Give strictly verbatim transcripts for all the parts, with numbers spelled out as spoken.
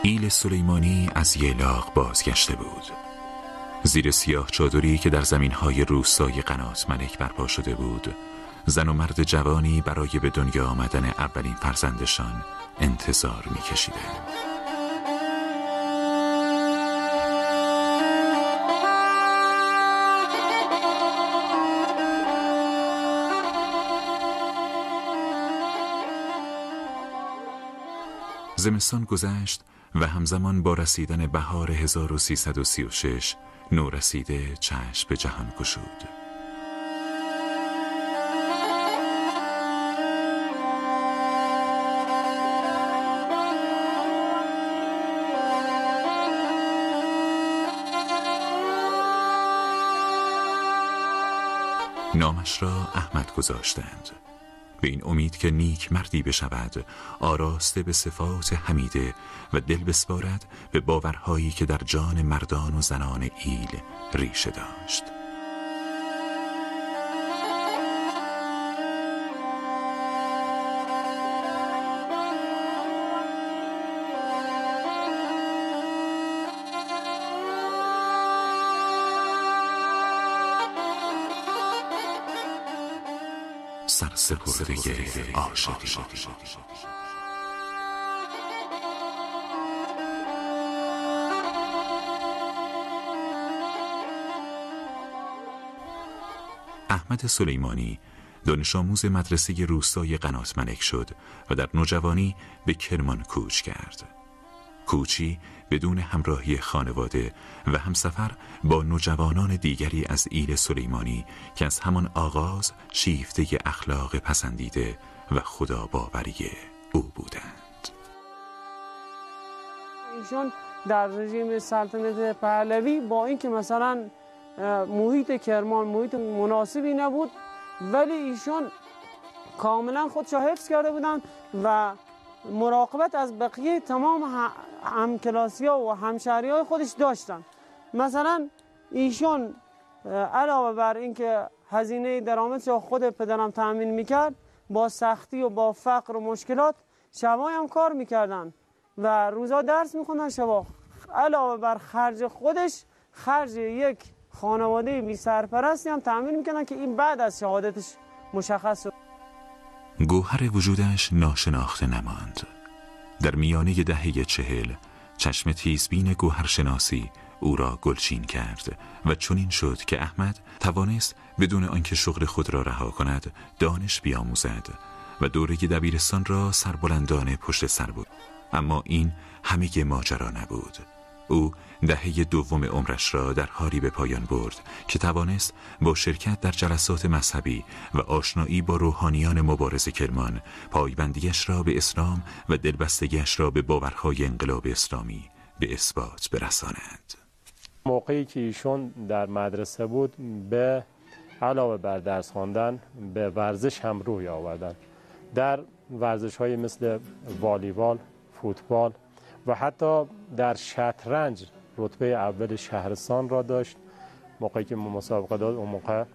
ایل سلیمانی از ییلاق بازگشته بود. زیر سیاه چادری که در زمینهای روستای قنات ملک برپا شده بود، زن و مرد جوانی برای به دنیا آمدن اولین فرزندشان انتظار می‌کشیدند. زمستان گذشت و همزمان با رسیدن بهار هزار و سیصد و سی و شش نورسیده چشم به جهان گشود. نامش را احمد گذاشتند، به این امید که نیک مردی بشود، آراسته به صفات حمیده و دل بسپارد به باورهایی که در جان مردان و زنان ایل ریشه داشت. سرسپرده عاشقی. احمد سلیمانی دانش آموز مدرسه روستای قنات ملک شد و در نوجوانی به کرمان کوچ کرد. کوچی بدون همراهی خانواده و همسفر با نوجوانان دیگری از ایل سلیمانی که از همان آغاز شیفته اخلاق پسندیده و خداباوری او بودند. ایشون در رژیم سلطنت پهلوی با اینکه مثلا محیط کرمان محیط مناسبی نبود، ولی ایشون کاملا خودشو حفظ کرده بودند و مراقبت از بقیه تمام همکلاسی ها و همشهری های خودش داشتن. مثلا ایشون علاوه بر اینکه هزینه درآمدش خود پدرم تأمین میکرد، با سختی و با فقر و مشکلات شبای هم کار میکردن و روزا درس میخوندن، شبا علاوه بر خرج خودش خرج یک خانواده بی سرپرستی هم تأمین میکردن که این بعد از شهادتش مشخص شد. گوهر وجودش ناشناخته نماند. در میانه دهه چهل چشم تیزبین گوهرشناسی او را گلچین کرد و چنین شد که احمد توانست بدون آنکه شغل خود را رها کند دانش بیاموزد و دوره دبیرستان را سربلندانه پشت سر بود. اما این همه ماجرا نبود. او دهه دوم عمرش را در حالی به پایان برد که توانست با شرکت در جلسات مذهبی و آشنایی با روحانیان مبارز کرمان پایبندیش را به اسلام و دلبستگیش را به باورهای انقلاب اسلامی به اثبات برساند. موقعی که ایشون در مدرسه بود، به علاوه بر درس خواندن به ورزش هم روی آوردن. در ورزش‌های مثل والیبال، فوتبال و حتی در شطرنج رتبه اول شهرستان را داشت. موقعی که مسابقه داد اون موقع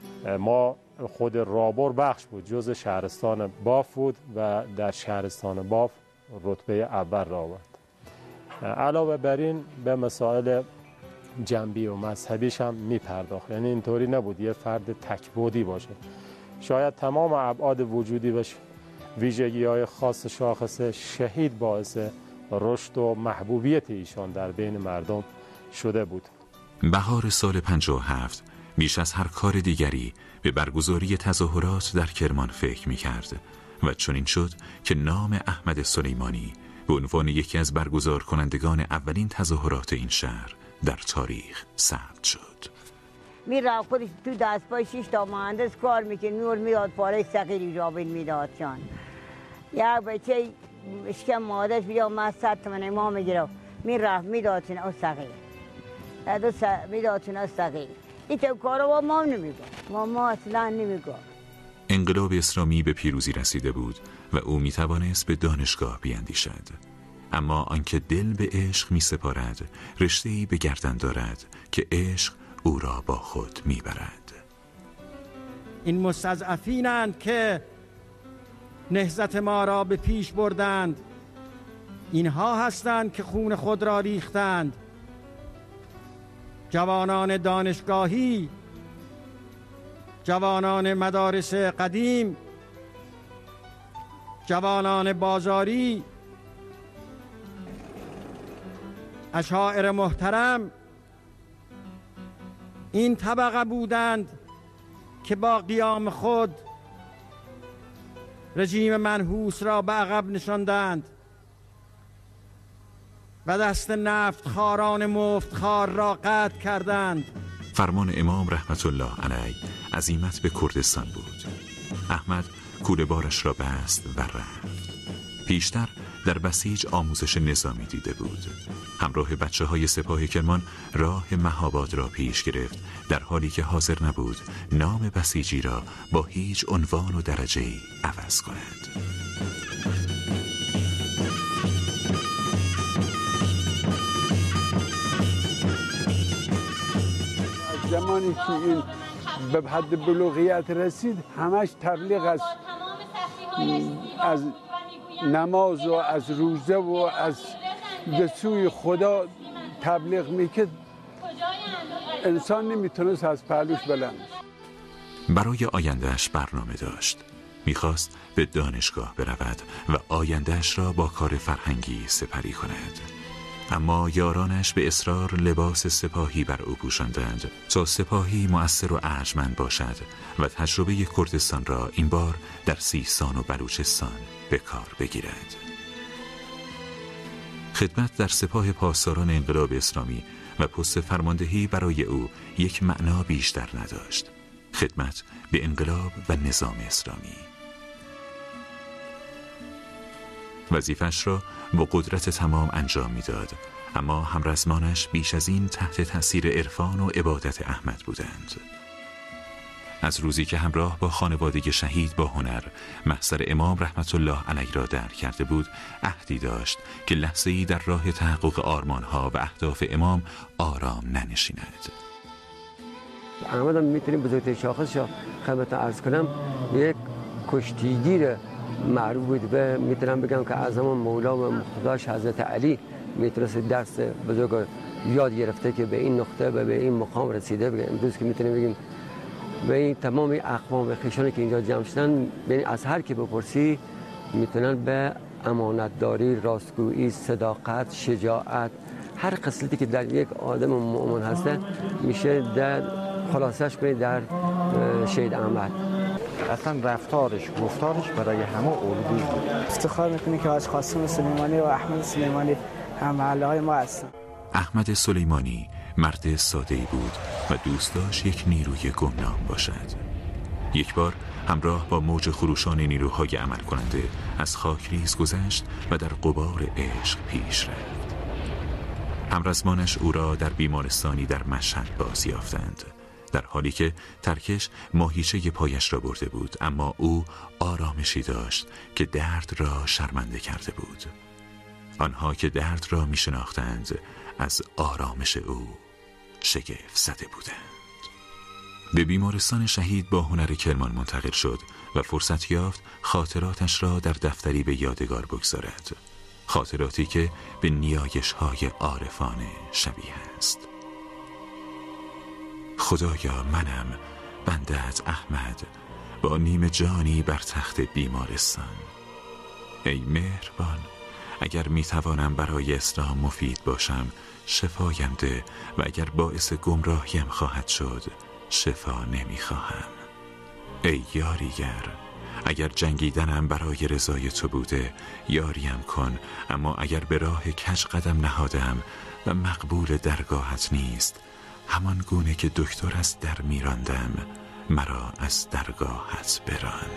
ما خود رابر بخش بود، جز شهرستان باف بود و در شهرستان باف رتبه اول را آورد. علاوه بر این به مسائل جنبی و مذهبیش هم می پرداخت، یعنی اینطوری نبود یه فرد تکبودی باشه. شاید تمام ابعاد وجودی و ویژگی های خاص شاخص شهید باعث رشد و محبوبیت ایشان در بین مردم شده بود. بهار سال پنجاه و هفت بیش از هر کار دیگری به برگزاری تظاهرات در کرمان فکر می کرد و چنین شد که نام احمد سلیمانی به عنوان یکی از برگزار کنندگان اولین تظاهرات این شهر در تاریخ ثبت شد. می رفت خودش تو دست پای شش تا مهندس کار میکرد، نور میاد پاره سقیری جابین میداد جان. یا بچه اشکم مادرش بیا ما صد تومن ما میگرفت، می رفت میدادتون او سقیر میدادتون او سقیر. این تو کارو ما نمیگم، ما ما اصلا نمیگم. انقلاب اسلامی به پیروزی رسیده بود و او می توانست به دانشگاه بیاندیشد. اما آنکه دل به عشق می سپارد رشته‌ای به گردن دارد که عشق او را با خود می برد. این مستضعفینند که نهضت ما را به پیش بردند اینها هستند که خون خود را ریختند. جوانان دانشگاهی، جوانان مدارس قدیم، جوانان بازاری، اشاعره محترم، این طبقه بودند که با قیام خود رژیم منحوس را به عقب نشاندند و دست نفتخواران مفتخوار را قطع کردند. فرمان امام رحمت الله علیه عزیمت به کردستان بود. احمد کوله بارش را بست و رفت. پیشتر در بسیج آموزش نظامی دیده بود. همراه بچه های سپاه کرمان راه مهاباد را پیش گرفت، در حالی که حاضر نبود نام بسیجی را با هیچ عنوان و درجه‌ای عوض کند. زمانی که این به حد بلوغیت رسید همش تبلیغ از از نماز و از روزه و از به سوی خدا تبلیغ میکرد. انسان نمیتونست از پهلوش بلند. برای آیندهش برنامه داشت. میخواست به دانشگاه برود و آیندهش را با کار فرهنگی سپری کند. اما یارانش به اصرار لباس سپاهی بر او پوشاندند تا سپاهی مؤثر و ارجمند باشد و تجربه کردستان را این بار در سیستان و بلوچستان به کار بگیرد. خدمت در سپاه پاسداران انقلاب اسلامی و پست فرماندهی برای او یک معنا بیشتر نداشت: خدمت به انقلاب و نظام اسلامی. وظیفش را با قدرت تمام انجام میداد، اما همرزمانش بیش از این تحت تاثیر عرفان و عبادت احمد بودند. از روزی که همراه با خانواده شهید با هنر محضر امام رحمت الله علیه را درک کرده بود، عهدی داشت که لحظه‌ای در راه تحقق آرمانها و اهداف امام آرام ننشیند. احمد هم میتونیم بزرگترین شاخصش را خدمتتون عرض کنم، یک کشتیگیر معروف بود و میتونم بگم که از زمان مولا و مقتداش حضرت علی میتونست درس بزرگ یاد گرفته که به این نقطه و به این مقام رسیده. بگم امروز که میتونیم بگیم به این تمام اقوام و خویشانی که اینجا جمع شدن، از هر کی بپرسی میتونن به امانتداری، راستگویی، صداقت، شجاعت، هر خصلتی که در یک آدم مؤمن هسته میشه در خلاصش کنید در شهید احمد. اصلا رفتارش، گفتارش برای همه الگویی بود. افتخار میکنی که حاج قاسم سلیمانی و احمد سلیمانی هم محله های ما هستن. احمد سلیمانی مرد ساده‌ای بود و دوست داشت یک نیروی گمنام باشد. یک بار همراه با موج خروشان نیروهای عمل کننده از خاکریز گذشت و در غبار عشق پیش رفت. همرزمانش او را در بیمارستانی در مشهد بازیافتند، در حالی که ترکش ماهیچه پایش را برده بود، اما او آرامشی داشت که درد را شرمنده کرده بود. آنها که درد را می شناختند از آرامش او شگفت زده بودند. به بیمارستان شهید با هنر کرمان منتقل شد و فرصت یافت خاطراتش را در دفتری به یادگار بگذارد، خاطراتی که به نیایش‌های عارفانه شبیه است. خدایا منم بنده‌ات احمد با نیم جانی بر تخت بیمارستان. ای مهربان، اگر میتوانم برای اسلام مفید باشم شفایم ده و اگر باعث گمراهیم خواهد شد شفا نمیخواهم. ای یاریگر، اگر جنگیدنم برای رضای تو بوده یاریم کن، اما اگر به راه کج قدم نهادم و مقبول درگاهت نیست، همان گونه که دکتر از در میراندم مرا از درگاهت بران.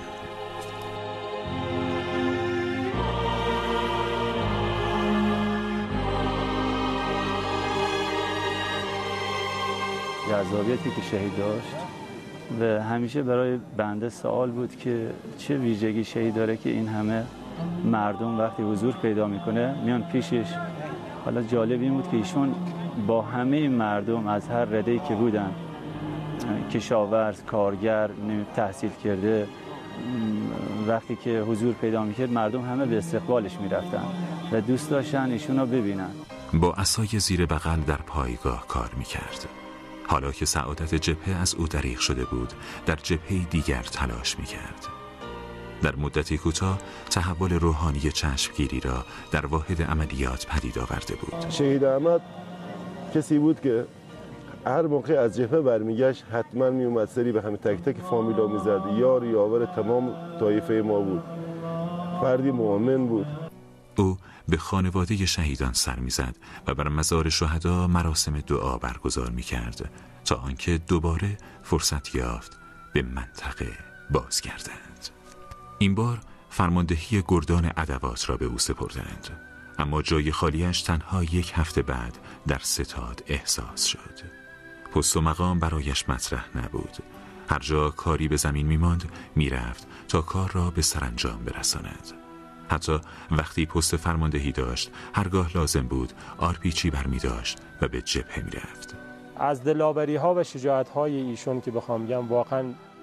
جذابیتی که شهید داشت و همیشه برای بنده سوال بود که چه ویژگی شهید داره که این همه مردم وقتی حضور پیدا میکنه میان پیشش. حالا جالب این بود که ایشون با همه مردم از هر رده‌ای که بودن، کشاورز، کارگر، تحصیل کرده، وقتی که حضور پیدا میکرد مردم همه به استقبالش میرفتن و دوست داشتن ایشون رو ببینن. با عصای زیر بغل در پایگاه کار میکرد. حالا که سعادت جبهه از او دریغ شده بود، در جبهه دیگر تلاش میکرد. در مدتی کوتاه تحول روحانی چشمگیری را در واحد عملیات پدید آورده بود. شهید احمد کسی بود که هر موقع از جبهه برمیگشت حتما میومد سری به همه تک تک فامیلا میزد. یار یاور تمام طایفه ما بود. فردی مؤمن بود. او به خانواده شهیدان سر میزد و بر مزار شهدا مراسم دعا برگزار میکرد تا آنکه دوباره فرصت یافت به منطقه بازگردند. این بار فرماندهی گردان ادوات را به او سپردند، اما جای خالیش تنها یک هفته بعد در ستاد احساس شد. پست و مقام برایش مطرح نبود. هر جا کاری به زمین میماند میرفت تا کار را به سرانجام برساند. حتی وقتی پست فرماندهی داشت هرگاه لازم بود آرپیچی برمی داشت و به جبهه می رفت. از دلاوری ها و شجاعت های ایشون که بخوام بگم واقعا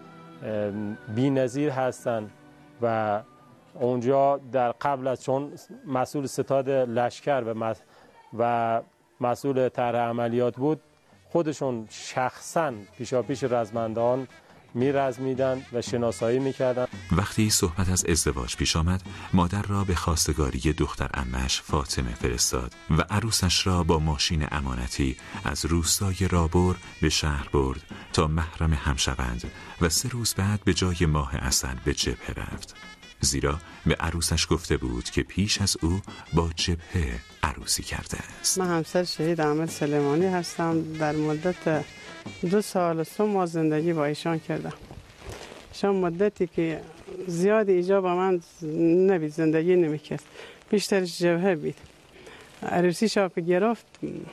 بی نظیر هستن و اونجا در قبل از چون مسئول ستاد لشکر و, و مسئول طرح عملیات بود خودشون شخصا پیشاپیش رزمندان می رزمیدن و شناسایی می کردن. وقتی صحبت از ازدواج پیش آمد مادر را به خواستگاری دختر عمش فاطمه فرستاد و عروسش را با ماشین امانتی از روستای رابور به شهر برد تا محرم هم شوند و سه روز بعد به جای ماه عسل به جبهه رفت، زیرا به عروسش گفته بود که پیش از او با جبهه عروسی کرده است. من همسر شهید احمد سلیمانی هستم. در مدت دو سال و سه ماه زندگی با ایشان کردم. ایشان مدتی که زیاد ایجا با من نبید، زندگی نمیکرد، بیشترش جبهه بید. عروسی شا که گرفت،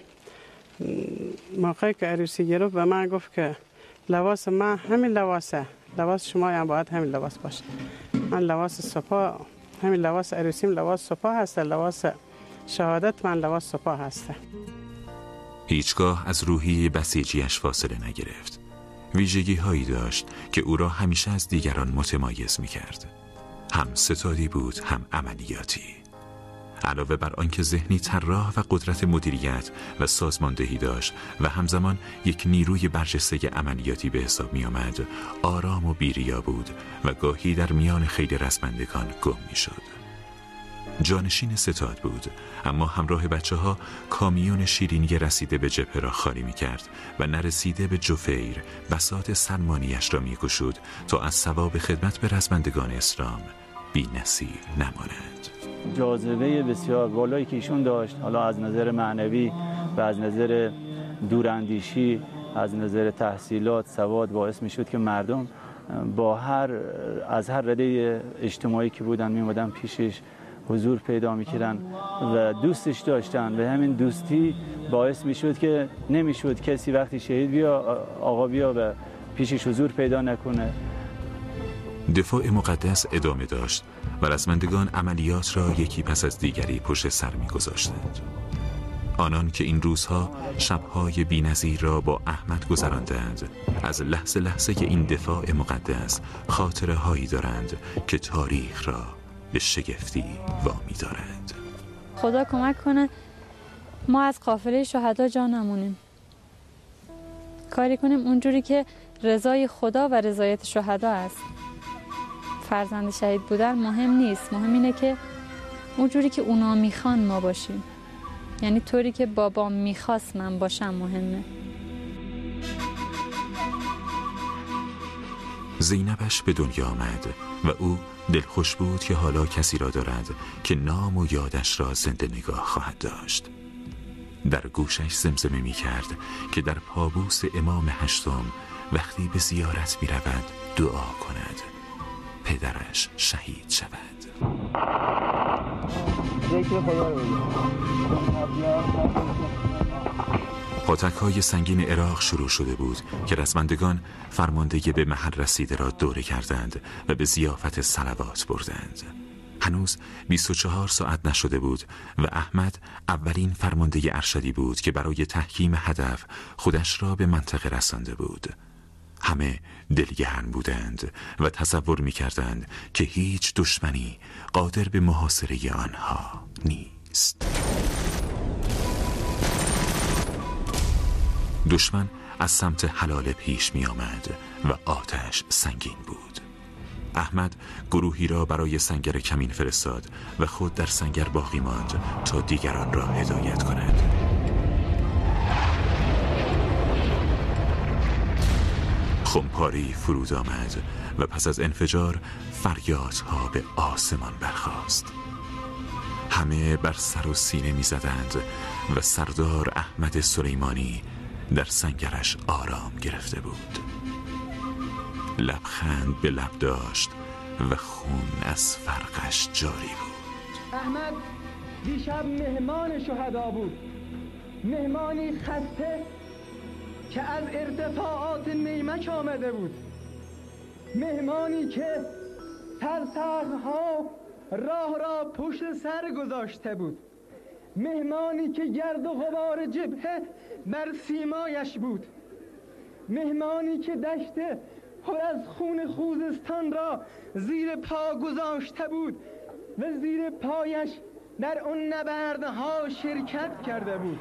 موقعی که عروسی گرفت به من گفت که لباس من همین لباسه، لباس شما هم باید همین لباس باشه. من لباس سپاه، همین لباس عروسیم لباس سپاه هست، لباس شهادت من لباس سپاه هست. هیچگاه از روحی بسیجیش فاصله نگرفت. ویژگی هایی داشت که او را همیشه از دیگران متمایز می کرد. هم ستادی بود هم عملیاتی. علاوه بر آنکه ذهنی طراح و قدرت مدیریت و سازماندهی داشت و همزمان یک نیروی برجسته عملیاتی به حساب می آمد، آرام و بیریا بود و گاهی در میان خیلی رزمندگان گم می شد. جانشین ستاد بود، اما همراه بچه ها کامیون شیرینی رسیده به جبهه را خالی می کرد و نرسیده به جفیر بساط سلمانیش را می گشود تا از ثواب خدمت به رزمندگان اسلام بی نصیب نماند. جاذبه بسیار بالایی که ایشون داشت، حالا از نظر معنوی و از نظر دوراندیشی، از نظر تحصیلات، سواد، باعث می شد که مردم با هر از هر رده اجتماعی که بودن می اومدن پیشش، حضور پیدا میکردن و دوستش داشتن و همین دوستی باعث میشد که نمیشد کسی وقتی شهید بیا آقا بیا و پیشش حضور پیدا نکنه. دفاع مقدس ادامه داشت و رزمندگان عملیات را یکی پس از دیگری پشت سر میگذاشتند. آنان که این روزها شبهای بی‌نظیر را با احمد گذراندند، از لحظه لحظه که این دفاع مقدس خاطره هایی دارند که تاریخ را به شگفتی وامی دارند. خدا کمک کنه ما از قافله شهدا جا نمونیم، کاری کنیم اونجوری که رضای خدا و رضایت شهدا است. فرزند شهید بودن مهم نیست، مهم اینه که اونجوری که اونا میخوان ما باشیم، یعنی طوری که بابام میخواست من باشم مهمه. زینبش به دنیا آمد و او دلخوش بود که حالا کسی را دارد که نام و یادش را زنده نگاه خواهد داشت. در گوشش زمزمه می کرد که در پابوس امام هشتم وقتی به زیارت می رود دعا کند پدرش شهید شود. پاتک‌های سنگین عراق شروع شده بود که رزمندگان فرماندهی به محل رسیده را دوره کردند و به ضیافت صلوات بردند. هنوز بیست و چهار ساعت نشده بود و احمد اولین فرمانده ارشدی بود که برای تحکیم هدف خودش را به منطقه رسانده بود. همه دلگرم بودند و تصور می کردند که هیچ دشمنی قادر به محاصره آنها نیست. دشمن از سمت حلاله پیش می آمد و آتش سنگین بود. احمد گروهی را برای سنگر کمین فرستاد و خود در سنگر باقی ماند تا دیگران را هدایت کند. خمپاری فرود آمد و پس از انفجار فریادها به آسمان برخاست. همه بر سر و سینه می زدند و سردار احمد سلیمانی در سنگرش آرام گرفته بود. لبخند به لب داشت و خون از فرقش جاری بود. احمد دیشب مهمان شهدا بود، مهمانی خسته که از ارتفاعات نیمک آمده بود، مهمانی که سرسخت‌ها راه را پشت سر گذاشته بود، مهمانی که گرد و غبار جبهه بر سیمایش بود، مهمانی که دشت پر از خون خوزستان را زیر پا گذاشته بود و زیر پایش در اون نبردها شرکت کرده بود.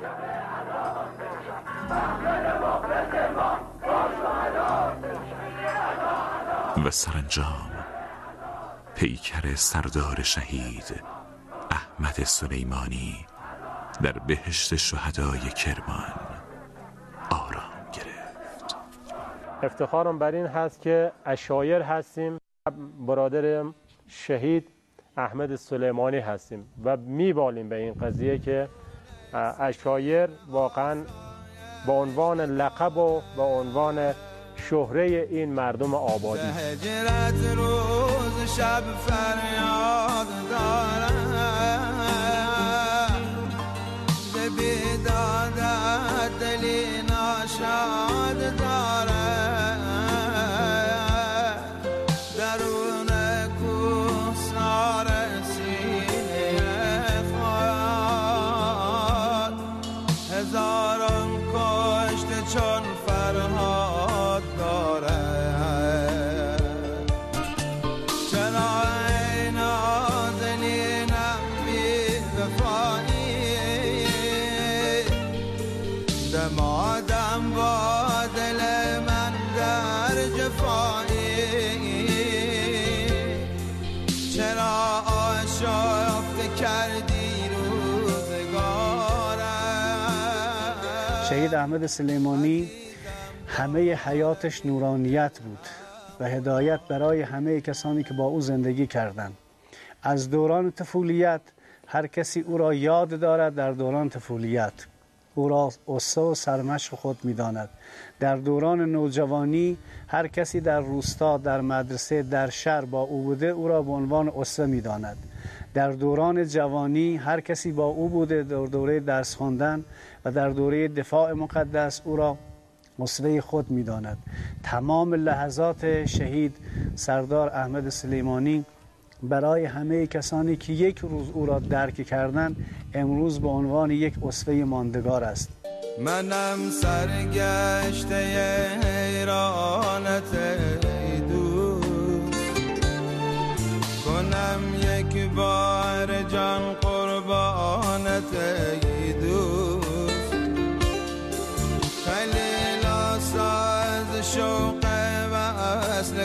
و سرانجام پیکر سردار شهید احمد سلیمانی در بهشت شهدای کرمان آرام گرفت. افتخارم بر این هست که عشایر هستیم، برادر شهید احمد سلیمانی هستیم و میبالیم به این قضیه که عشایر واقعا با عنوان لقب و با عنوان شهره این مردم آبادی. هجرت روز شب فریاد دارم، به بیدادت دلی ناشاد دارم، درون کوسار سینه خود هزاران کشته چون فرهاد دارد. چرا ای نازنینم بی وفایی، دمادم با دل من در جفایی، چرا آشفته کردی روزگارم. شهید احمد سلیمانی همه حیاتش نورانیت بود و هدایت برای همه کسانی که با او زندگی کردند. از دوران طفولیت هر کسی او را یاد دارد، در دوران طفولیت او را اسوه و سرمشق خود می‌داند. در دوران نوجوانی هر کسی در روستا، در مدرسه، در شهر با او بوده او را به عنوان اسوه می‌داند. در دوران جوانی هر کسی با او بوده در دوره درس خواندن و در دوره دفاع مقدس او را اسوه خود می‌داند. تمام لحظات شهید سردار احمد سلیمانی برای همه کسانی که یک روز او را درک کردند امروز به عنوان یک اسوه ماندگار است. منم سرگشته حیرانت دوست، کنم یک بار جان قربانت دوست، خلیل ساز شوق وصل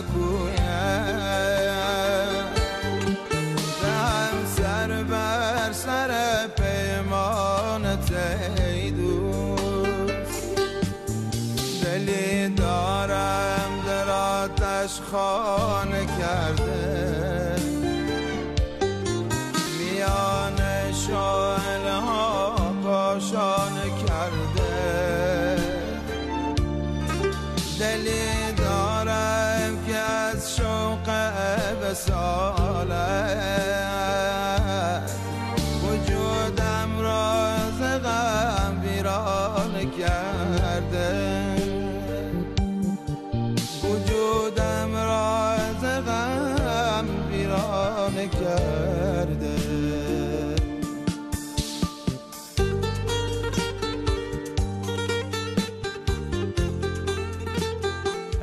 کویم، دهم سر بر سر پیمانت دوست، دلی دارم در آتش خانه کرده، میان شعله ها کاشانه کرده، دلی دارم که از شوق وصالت وجودم را ز غم ویران کرده، وجودم را ز غم ویران کرده.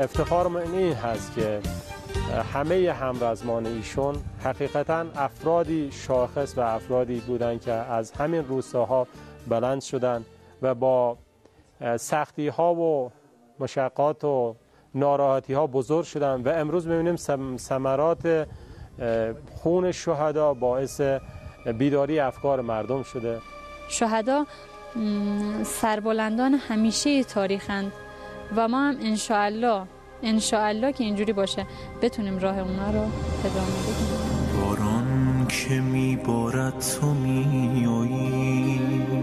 افتخار من این هست که همه همرزمان ایشون حقیقتا افرادی شاخص و افرادی بودند که از همین روستاها بلند شدند و با سختی ها و مشقات و ناراحتی ها بزرگ شدند و امروز می‌بینیم ثمرات خون شهدا باعث بیداری افکار مردم شده. شهدا سربلندان همیشه تاریخند و ما هم انشاءالله انشاءالله که اینجوری باشه بتونیم راه اونا رو ادامه بدیم. باران که میبارد تو میایی،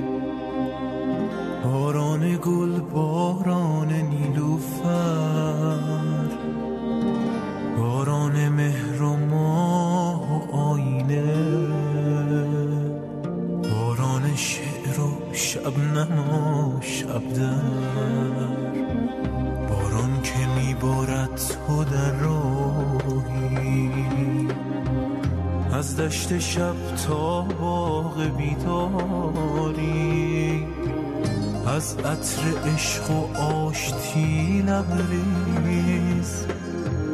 باران گل، باران نیلوفر، باران مهر و ماه و آینه، باران شعر و شبنم و شبدر، باران که میبارد تو در راهی، از دشت شب تا باغ بیداری، از عطر عشق و آشتی لبریز،